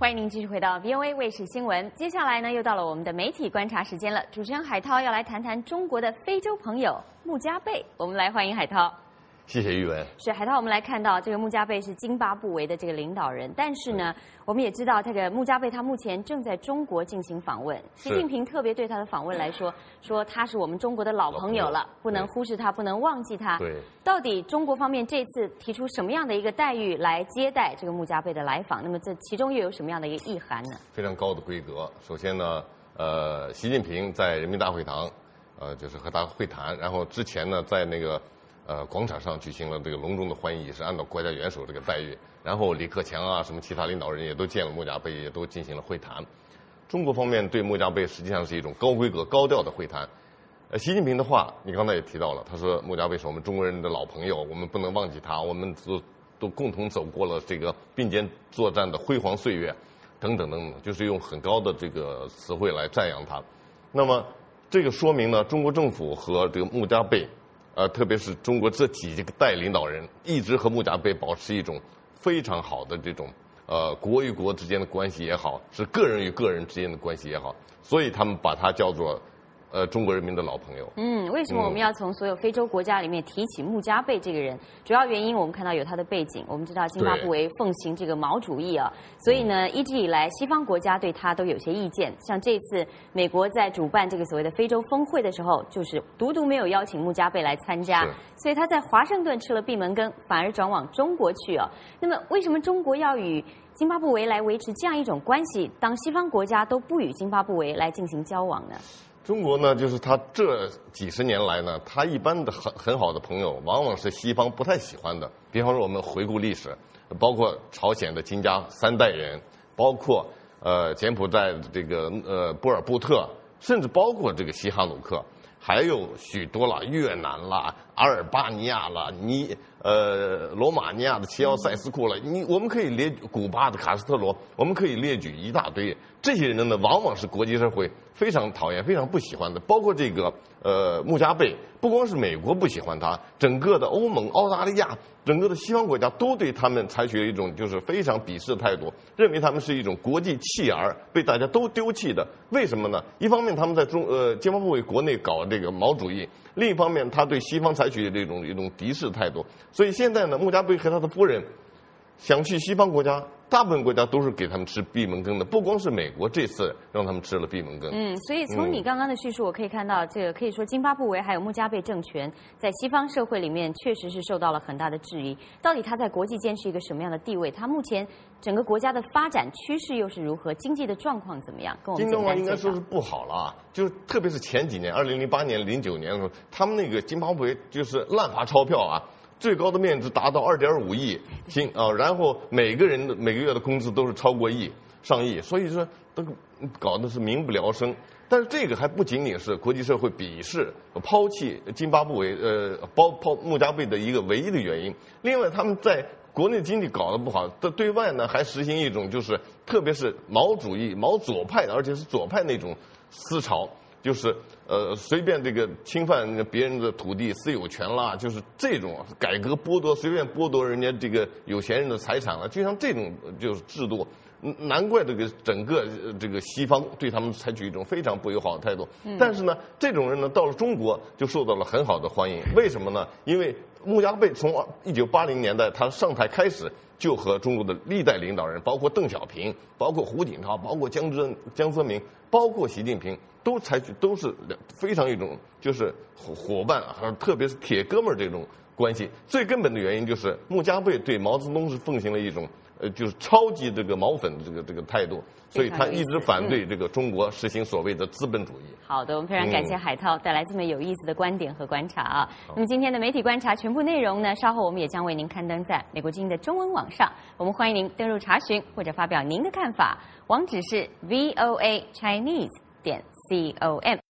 欢迎您继续回到 VOA 卫视新闻。接下来呢，又到了我们的媒体观察时间了。主持人海涛要来谈谈中国的非洲朋友穆加贝。我们来欢迎海涛。 谢谢玉文。 是海涛，我们来看到这个穆加贝是津巴布韦的这个领导人，但是呢，我们也知道这个穆加贝他目前正在中国进行访问。习近平特别对他的访问来说他是我们中国的老朋友了，不能忽视他，不能忘记他。 对， 到底中国方面这次提出什么样的一个待遇来接待这个穆加贝的来访？那么这其中又有什么样的一个意涵呢？ 非常高的规格。首先呢，习近平在人民大会堂，就是和他会谈，然后之前呢，在那个广场上举行了这个隆重的欢迎仪式，按照国家元首这个待遇。然后李克强啊，什么其他领导人也都见了穆加贝，也都进行了会谈。中国方面对穆加贝实际上是一种高规格、高调的会谈。习近平的话，你刚才也提到了，他说穆加贝是我们中国人的老朋友，我们不能忘记他，我们都共同走过了这个并肩作战的辉煌岁月，等等等等，就是用很高的这个词汇来赞扬他。那么这个说明呢，中国政府和这个穆加贝。特别是中国这几个代领导人一直和穆加贝保持一种非常好的这种国与国之间的关系也好，是个人与个人之间的关系也好，所以他们把它叫做中国人民的老朋友。 为什么我们要从所有非洲国家里面提起穆加贝这个人？主要原因我们看到有他的背景，我们知道津巴布韦奉行这个毛主义啊，所以呢，一直以来西方国家对他都有些意见。像这次美国在主办这个所谓的非洲峰会的时候，就是独没有邀请穆加贝来参加，所以他在华盛顿吃了闭门羹，反而转往中国去啊。那么为什么中国要与津巴布韦来维持这样一种关系？当西方国家都不与津巴布韦来进行交往呢？ 中国呢，就是他这几十年来呢，他一般的很好的朋友，往往是西方不太喜欢的。比方说，我们回顾历史，包括朝鲜的金家三代人，包括柬埔寨的这个波尔布特，甚至包括这个西哈努克，还有许多啦，越南啦、阿尔巴尼亚啦、罗马尼亚的齐奥塞斯库了，我们可以列古巴的卡斯特罗，我们可以列举一大堆。这些人呢，往往是国际社会非常讨厌、非常不喜欢的。包括这个穆加贝，不光是美国不喜欢他，整个的欧盟、澳大利亚，整个的西方国家都对他们采取了一种就是非常鄙视的态度，认为他们是一种国际弃儿，被大家都丢弃的。为什么呢？一方面他们在津巴布韦国内搞这个毛主义，另一方面他对西方采取的一种敌视态度。所以现在呢，穆加贝和他的夫人想去西方国家，大部分国家都是给他们吃闭门羹的，不光是美国这次让他们吃了闭门羹。 所以从你刚刚的叙述，我可以看到，这个可以说津巴布韦还有穆加贝政权在西方社会里面确实是受到了很大的质疑。到底他在国际间是一个什么样的地位？他目前整个国家的发展趋势又是如何？经济的状况怎么样？跟我们简单介绍。 应该说是不好了啊，就是特别是前几年，2008年、09年的时候，他们那个津巴布韦就是滥发钞票啊。最高的面值达到2.5亿，然后每个月的工资都是超过上亿，所以说都搞的是民不聊生。但是这个还不仅仅是国际社会鄙视、抛弃津巴布韦穆加贝的一个唯一的原因。另外，他们在国内经济搞得不好，对外呢还实行一种就是特别是毛主义、毛左派的，而且是左派那种思潮。就是随便这个侵犯别人的土地私有权啦，就是这种改革剥夺，随便剥夺人家这个有钱人的财产了，就像这种就是制度，难怪这个整个这个西方对他们采取一种非常不友好的态度。但是呢，这种人呢到了中国就受到了很好的欢迎。为什么呢？因为穆加贝从1980年代他上台开始，就和中国的历代领导人，包括邓小平、包括胡锦涛、包括江泽民、包括习近平，都是非常一种就是伙伴，特别是铁哥们儿这种关系。最根本的原因就是穆加贝对毛泽东是奉行了一种就是超级这个毛粉的这个态度，所以他一直反对这个中国实行所谓的资本主义。 好的，我们非常感谢海涛带来这么有意思的观点和观察啊。那么今天的媒体观察全部内容呢，稍后我们也将为您刊登在美国之音的中文网上，我们欢迎您登入查询或者发表您的看法，网址是voachinese.com。